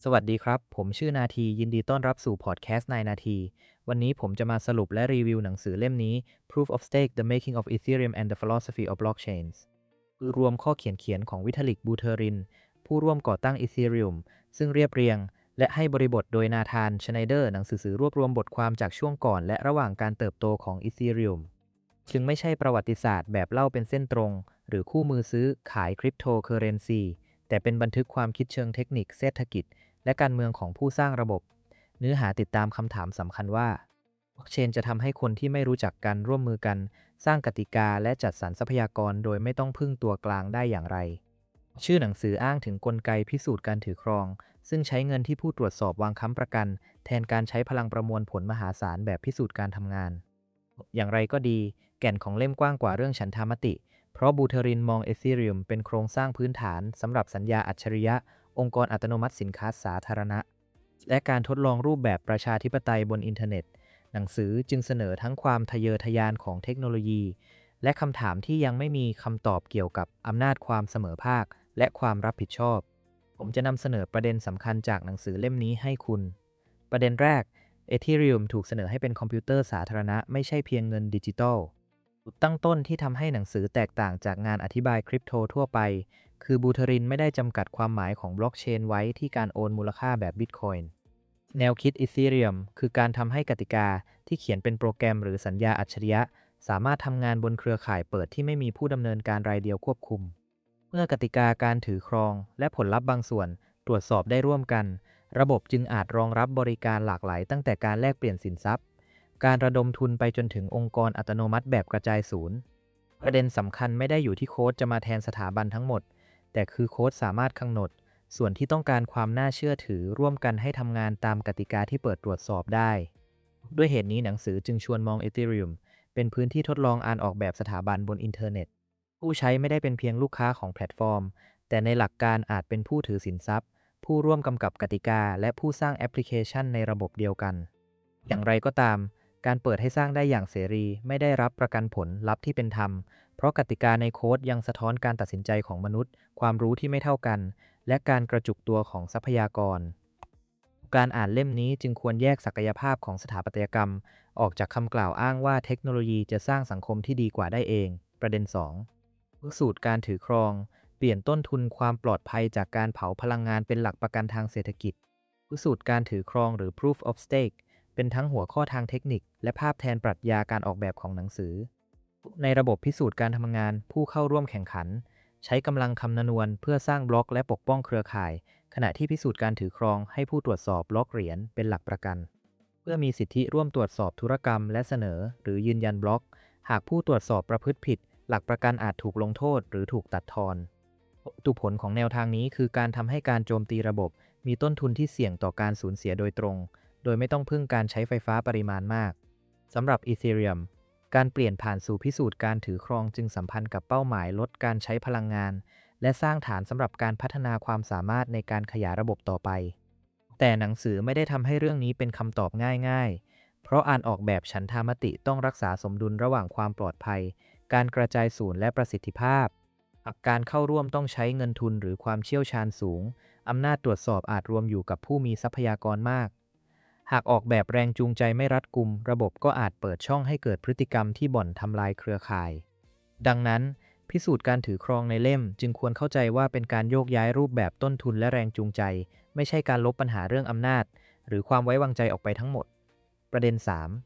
สวัสดีครับ ผมชื่อนาทียินดีต้อนรับสู่พอดแคสต์นายนาทีวันนี้ผมจะมาสรุปและรีวิวหนังสือเล่มนี้ Proof of Stake: The Making of Ethereum and the Philosophy of Blockchains คือรวมข้อเขียนของวิทาลิก บูเทอริน ผู้ร่วมก่อตั้ง Ethereum ซึ่งเรียบเรียงและให้บริบทโดยนาธาน ชไนเดอร์ หนังสือรวบรวมบทความจากช่วงก่อนและระหว่างการเติบโตของ Ethereum จึงไม่ใช่ประวัติศาสตร์แบบเล่าเป็นเส้นตรงหรือคู่มือซื้อขายคริปโตเคอเรนซีแต่เป็นบันทึกความคิดเชิงเทคนิคเศรษฐกิจและการเมืองของผู้สร้างระบบ เนื้อหาติดตามคำถามสำคัญว่าบล็อกเชนจะทำให้คนที่ไม่รู้จักกันร่วมมือกันสร้างกติกาและจัดสรรทรัพยากรโดยไม่ต้องพึ่งตัวกลางได้อย่างไรชื่อหนังสืออ้างถึงกลไกพิสูจน์การถือครองซึ่งใช้เงินที่ผู้ตรวจสอบวางค้ำประกันแทนการใช้พลังประมวลผลมหาศาลแบบพิสูจน์การทำงานอย่างไรก็ดีแก่นของเล่มกว้างกว่าเรื่องฉันทามติเพราะบูเทอรินมองเอธีเรียมเป็นโครงสร้างพื้นฐานสำหรับสัญญาอัจฉริยะองค์กรอัตโนมัติสินค้าสาธารณะและการทดลองรูปแบบประชาธิปไตยบนอินเทอร์เน็ตหนังสือจึงเสนอทั้งความทะเยอทะยานของเทคโนโลยีและคำถามที่ยังไม่มีคำตอบเกี่ยวกับอำนาจความเสมอภาคและความรับผิดชอบผมจะนำเสนอประเด็นสำคัญจากหนังสือเล่มนี้ให้คุณประเด็นแรก Ethereum ถูกเสนอให้เป็นคอมพิวเตอร์สาธารณะไม่ใช่เพียงเงินดิจิตอลจุดตั้งต้นที่ทำให้หนังสือแตกต่างจากงานอธิบายคริปโตทั่วไปคือบูเทอรินไม่ได้จำกัดความหมายของบล็อกเชนไว้ที่การโอนมูลค่าแบบบิตคอยน์แนวคิด Ethereum คือการทำให้กติกาที่เขียนเป็นโปรแกรมหรือสัญญาอัจฉริยะสามารถทำงานบนเครือข่ายเปิดที่ไม่มีผู้ดำเนินการรายเดียวควบคุมเมื่อกติกาการถือครองและผลลัพธ์บางส่วนตรวจสอบได้ร่วมกันระบบจึงอาจรองรับบริการหลากหลายตั้งแต่การแลกเปลี่ยนสินทรัพย์การระดมทุนไปจนถึงองค์กรอัตโนมัติแบบกระจายศูนย์ประเด็นสำคัญไม่ได้อยู่ที่โค้ดจะมาแทนสถาบันทั้งหมดแต่คือโค้ดสามารถกำหนดส่วนที่ต้องการความน่าเชื่อถือร่วมกันให้ทำงานตามกติกาที่เปิดตรวจสอบได้ด้วยเหตุนี้หนังสือจึงชวนมอง Ethereum เป็นพื้นที่ทดลองออกแบบสถาบันบนอินเทอร์เน็ตผู้ใช้ไม่ได้เป็นเพียงลูกค้าของแพลตฟอร์มแต่ในหลักการอาจเป็นผู้ถือสินทรัพย์ผู้ร่วมกำกับกติกาและผู้สร้างแอปพลิเคชันในระบบเดียวกันอย่างไรก็ตามการเปิดให้สร้างได้อย่างเสรีไม่ได้รับประกันผลลัพธ์ที่เป็นธรรมเพราะกติกาในโค้ดยังสะท้อนการตัดสินใจของมนุษย์ความรู้ที่ไม่เท่ากันและการกระจุกตัวของทรัพยากรการอ่านเล่มนี้จึงควรแยกศักยภาพของสถาปัตยกรรมออกจากคำกล่าวอ้างว่าเทคโนโลยีจะสร้างสังคมที่ดีกว่าได้เองประเด็น2สูตรการถือครองเปลี่ยนต้นทุนความปลอดภัยจากการเผาพลังงานเป็นหลักประกันทางเศรษฐกิจสูตรการถือครองหรือ Proof of Stake เป็นทั้งหัวข้อทางเทคนิคและภาพแทนปรัชญาการออกแบบของหนังสือในระบบพิสูจน์การทำงานผู้เข้าร่วมแข่งขันใช้กำลังคำนวณเพื่อสร้างบล็อกและปกป้องเครือข่ายขณะที่พิสูจน์การถือครองให้ผู้ตรวจสอบบล็อกเหรียญเป็นหลักประกันเพื่อมีสิทธิร่วมตรวจสอบธุรกรรมและเสนอหรือยืนยันบล็อกหากผู้ตรวจสอบประพฤติผิดหลักประกันอาจถูกลงโทษหรือถูกตัดทอนตุผลของแนวทางนี้คือการทำให้การโจมตีระบบมีต้นทุนที่เสี่ยงต่อการสูญเสียโดยตรงโดยไม่ต้องพึ่งการใช้ไฟฟ้าปริมาณมากสำหรับ Ethereum การเปลี่ยนผ่านสู่พิสูจน์การถือครองจึงสัมพันธ์กับเป้าหมายลดการใช้พลังงานและสร้างฐานสำหรับการพัฒนาความสามารถในการขยายระบบต่อไปแต่หนังสือไม่ได้ทำให้เรื่องนี้เป็นคำตอบง่ายๆเพราะอ่านออกแบบฉันทามติต้องรักษาสมดุลระหว่างความปลอดภัยการกระจายศูนย์และประสิทธิภาพการเข้าร่วมต้องใช้เงินทุนหรือความเชี่ยวชาญสูงอำนาจตรวจสอบอาจรวมอยู่กับผู้มีทรัพยากรมากหากออกแบบแรงจูงใจไม่รัดกุมระบบก็อาจเปิดช่องให้เกิดพฤติกรรมที่บ่อนทำลายเครือข่ายดังนั้นพิสูจน์การถือครองในเล่มจึงควรเข้าใจว่าเป็นการโยกย้ายรูปแบบต้นทุนและแรงจูงใจไม่ใช่การลบปัญหาเรื่องอำนาจหรือความไว้วางใจออกไปทั้งหมดประเด็น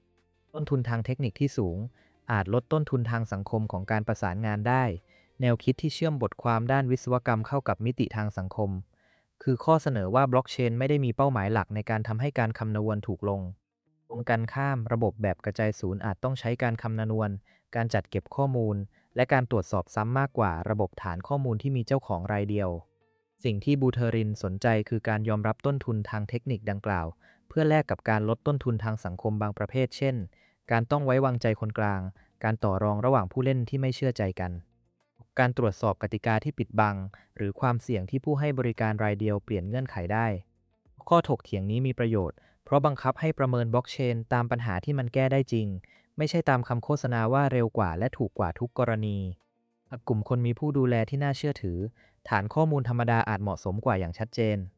3ต้นทุนทางเทคนิคที่สูงอาจลดต้นทุนทางสังคมของการประสานงานได้แนวคิดที่เชื่อมบทความด้านวิศวกรรมเข้ากับมิติทางสังคมคือข้อเสนอว่าบล็อกเชนไม่ได้มีเป้าหมายหลักในการทำให้การคำนวณถูกลงตรงกันข้ามระบบแบบกระจายศูนย์อาจต้องใช้การคำนวณการจัดเก็บข้อมูลและการตรวจสอบซ้ำมากกว่าระบบฐานข้อมูลที่มีเจ้าของรายเดียวสิ่งที่บูเทอรินสนใจคือการยอมรับต้นทุนทางเทคนิคดังกล่าวเพื่อแลกกับการลดต้นทุนทางสังคมบางประเภทเช่นการต้องไว้วางใจคนกลางการต่อรองระหว่างผู้เล่นที่ไม่เชื่อใจกันการตรวจสอบกติกาที่ปิดบังหรือความเสี่ยงที่ผู้ให้บริการรายเดียวเปลี่ยนเงื่อนไขได้ข้อถกเถียงนี้มีประโยชน์เพราะบังคับให้ประเมินบล็อกเชนตามปัญหาที่มันแก้ได้จริงไม่ใช่ตามคำโฆษณาว่าเร็วกว่าและถูกกว่าทุกกรณีกลุ่มคนมีผู้ดูแลที่น่าเชื่อถือฐานข้อมูลธรรมดาอาจเหมาะสมกว่าอย่างชัดเจน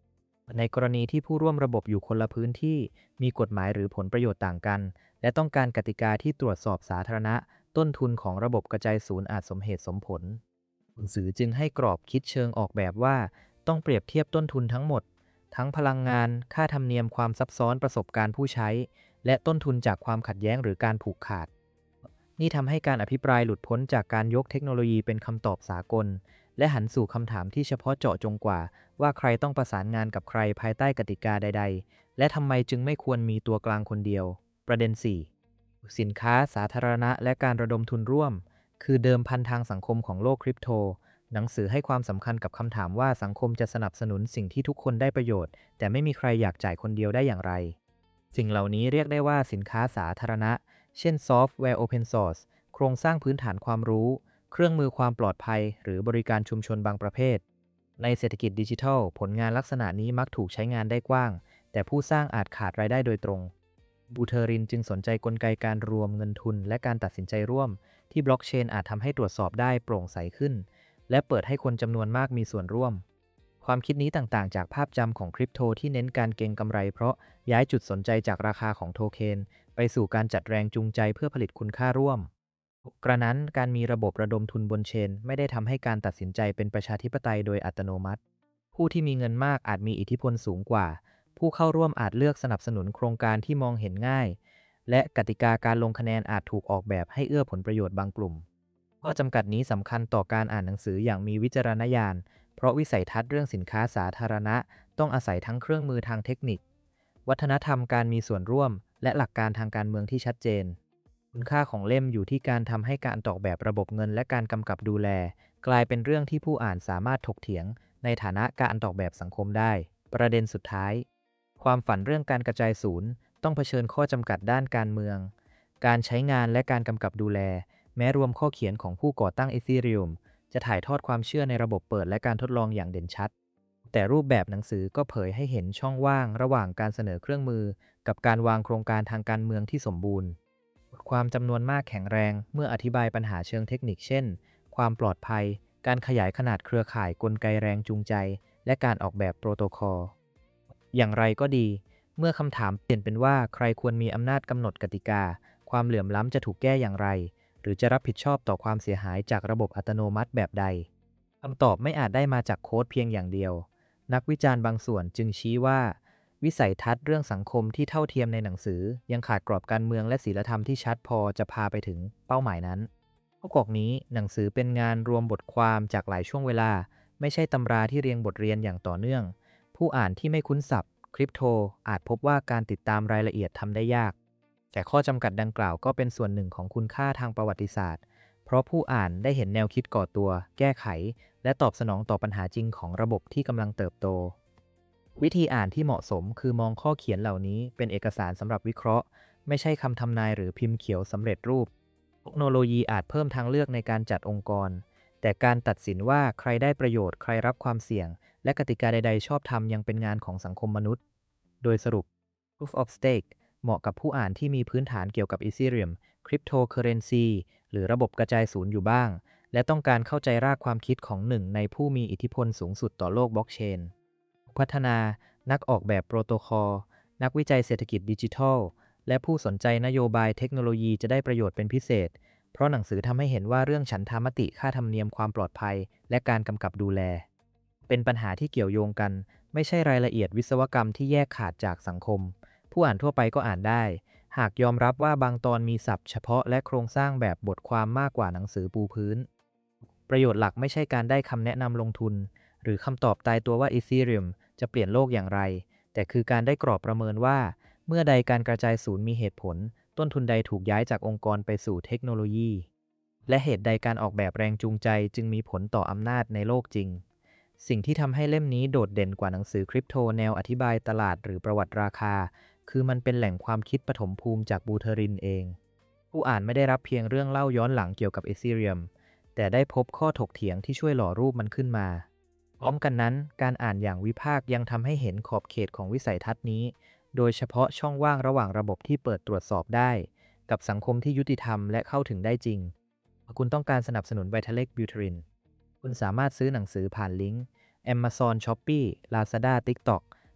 ในกรณีที่ผู้ร่วมระบบอยู่คนละพื้นที่มีกฎหมายหรือผลประโยชน์ต่างกันและต้องการกติกาที่ตรวจสอบสาธารณะต้นทุนของระบบกระจายศูนย์อาจสมเหตุสมผลหนังสือจึงให้กรอบคิดเชิงออกแบบว่าต้องเปรียบเทียบต้นทุนทั้งหมดทั้งพลังงานค่าธรรมเนียมความซับซ้อนประสบการณ์ผู้ใช้และต้นทุนจากความขัดแย้งหรือการผูกขาดนี่ทำให้การอภิปรายหลุดพ้นจากการยกเทคโนโลยีเป็นคำตอบสากลและหันสู่คำถามที่เฉพาะเจาะจงกว่าว่าใครต้องประสานงานกับใครภายใต้กติกาใดๆและทำไมจึงไม่ควรมีตัวกลางคนเดียวประเด็น 4 สินค้าสาธารณะและการระดมทุนร่วมคือเดิมพันทางสังคมของโลกคริปโตหนังสือให้ความสำคัญกับคำถามว่าสังคมจะสนับสนุนสิ่งที่ทุกคนได้ประโยชน์แต่ไม่มีใครอยากจ่ายคนเดียวได้อย่างไรสิ่งเหล่านี้เรียกได้ว่าสินค้าสาธารณะเช่นซอฟต์แวร์ Open Source โครงสร้างพื้นฐานความรู้เครื่องมือความปลอดภัยหรือบริการชุมชนบางประเภทในเศรษฐกิจดิจิทัลผลงานลักษณะนี้มักถูกใช้งานได้กว้างแต่ผู้สร้างอาจขาดรายได้โดยตรงบูเทอรินจึงสนใจกลไกการรวมเงินทุนและการตัดสินใจร่วมที่บล็อกเชนอาจทำให้ตรวจสอบได้โปร่งใสขึ้นและเปิดให้คนจำนวนมากมีส่วนร่วมความคิดนี้ต่างๆจากภาพจำของคริปโตที่เน้นการเก็งกำไรเพราะย้ายจุดสนใจจากราคาของโทเค็นไปสู่การจัดแรงจูงใจเพื่อผลิตคุณค่าร่วมกระนั้นการมีระบบระดมทุนบนเชนไม่ได้ทำให้การตัดสินใจเป็นประชาธิปไตยโดยอัตโนมัติผู้ที่มีเงินมากอาจมีอิทธิพลสูงกว่าผู้เข้าร่วมอาจเลือกสนับสนุนโครงการที่มองเห็นง่ายและกติกาการลงคะแนนอาจถูกออกแบบให้เอื้อผลประโยชน์บางกลุ่มข้อจำกัดนี้สำคัญต่อการอ่านหนังสืออย่างมีวิจารณญาณเพราะวิสัยทัศน์เรื่องสินค้าสาธารณะต้องอาศัยทั้งเครื่องมือทางเทคนิควัฒนธรรมการมีส่วนร่วมและหลักการทางการเมืองที่ชัดเจนคุณค่าของเล่มอยู่ที่การทำให้การออกแบบระบบเงินและการกำกับดูแลกลายเป็นเรื่องที่ผู้อ่านสามารถถกเถียงในฐานะการออกแบบสังคมได้ประเด็นสุดท้ายความฝันเรื่องการกระจายศูนย์ต้องเผชิญข้อจำกัดด้านการเมืองการใช้งานและการกำกับดูแลแม้รวมข้อเขียนของผู้ก่อตั้ง Ethereum จะถ่ายทอดความเชื่อในระบบเปิดและการทดลองอย่างเด่นชัดแต่รูปแบบหนังสือก็เผยให้เห็นช่องว่างระหว่างการเสนอเครื่องมือกับการวางโครงการทางการเมืองที่สมบูรณ์ความจำนวนมากแข็งแรงเมื่ออธิบายปัญหาเชิงเทคนิคเช่นความปลอดภัยการขยายขนาดเครือข่ายกลไกแรงจูงใจและการออกแบบโปรโตคอลอย่างไรก็ดีเมื่อคำถามเปลี่ยนเป็นว่าใครควรมีอำนาจกำหนดกติกาความเหลื่อมล้ำจะถูกแก้อย่างไรหรือจะรับผิดชอบต่อความเสียหายจากระบบอัตโนมัติแบบใดคำตอบไม่อาจได้มาจากโค้ดเพียงอย่างเดียวนักวิจารณ์บางส่วนจึงชี้ว่าวิสัยทัศน์เรื่องสังคมที่เท่าเทียมในหนังสือยังขาดกรอบการเมืองและศีลธรรมที่ชัดพอจะพาไปถึงเป้าหมายนั้นข้อกนี้หนังสือเป็นงานรวมบทความจากหลายช่วงเวลาไม่ใช่ตำราที่เรียงบทเรียนอย่างต่อเนื่องผู้อ่านที่ไม่คุ้นศัพท์คริปโตอาจพบว่าการติดตามรายละเอียดทำได้ยากแต่ข้อจำกัดดังกล่าวก็เป็นส่วนหนึ่งของคุณค่าทางประวัติศาสตร์เพราะผู้อ่านได้เห็นแนวคิดก่อตัวแก้ไขและตอบสนองต่อปัญหาจริงของระบบที่กำลังเติบโตวิธีอ่านที่เหมาะสมคือมองข้อเขียนเหล่านี้เป็นเอกสารสำหรับวิเคราะห์ไม่ใช่คำทำนายหรือพิมพ์เขียวสำเร็จรูปเทคโนโลยีอาจเพิ่มทางเลือกในการจัดองค์กรแต่การตัดสินว่าใครได้ประโยชน์ใครรับความเสี่ยงและกติกาใดๆชอบธรรมยังเป็นงานของสังคมมนุษย์โดยสรุป Proof of Stake เหมาะกับผู้อ่านที่มีพื้นฐานเกี่ยวกับ Ethereum Cryptocurrency หรือระบบกระจายศูนย์อยู่บ้างและต้องการเข้าใจรากความคิดของหนึ่งในผู้มีอิทธิพลสูงสุดต่อโลกบล็อกเชนพัฒนานักออกแบบโปรโตคอลนักวิจัยเศรษฐกิจดิจิทัลและผู้สนใจนโยบายเทคโนโลยีจะได้ประโยชน์เป็นพิเศษเพราะหนังสือทำให้เห็นว่าเรื่องฉันทามติค่าธรรมเนียมความปลอดภัยและการกำกับดูแลเป็นปัญหาที่เกี่ยวโยงกันไม่ใช่รายละเอียดวิศวกรรมที่แยกขาดจากสังคมผู้อ่านทั่วไปก็อ่านได้หากยอมรับว่าบางตอนมีศัพท์เฉพาะและโครงสร้างแบบบทความมากกว่าหนังสือปูพื้นประโยชน์หลักไม่ใช่การได้คำแนะนำลงทุนหรือคำตอบตายตัวว่า Ethereum จะเปลี่ยนโลกอย่างไรแต่คือการได้กรอบประเมินว่าเมื่อใดการกระจายศูนย์มีเหตุผลต้นทุนใดถูกย้ายจากองค์กรไปสู่เทคโนโลยีและเหตุใดการออกแบบแรงจูงใจจึงมีผลต่ออำนาจในโลกจริงสิ่งที่ทำให้เล่มนี้โดดเด่นกว่าหนังสือคริปโตแนวอธิบายตลาดหรือประวัติราคาคือมันเป็นแหล่งความคิดปฐมภูมิจากบูเทอรินเองผู้อ่านไม่ได้รับเพียงเรื่องเล่าย้อนหลังเกี่ยวกับ Ethereum แต่ได้พบข้อถกเถียงที่ช่วยหล่อรูปมันขึ้นมาพร้อมกันนั้นการอ่านอย่างวิพากษ์ยังทำให้เห็นขอบเขตของวิสัยทัศน์นี้โดยเฉพาะช่องว่างระหว่างระบบที่เปิดตรวจสอบได้กับสังคมที่ยุติธรรมและเข้าถึงได้จริงคุณต้องการสนับสนุน Vitalik Buterin คุณสามารถซื้อหนังสือผ่านลิงก์ Amazon Shopee Lazada TikTok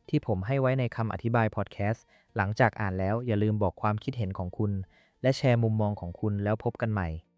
ที่ผมให้ไว้ในคำอธิบายพอดแคสต์หลังจากอ่านแล้วอย่าลืมบอกความคิดเห็นของคุณและแชร์มุมมองของคุณแล้วพบกันใหม่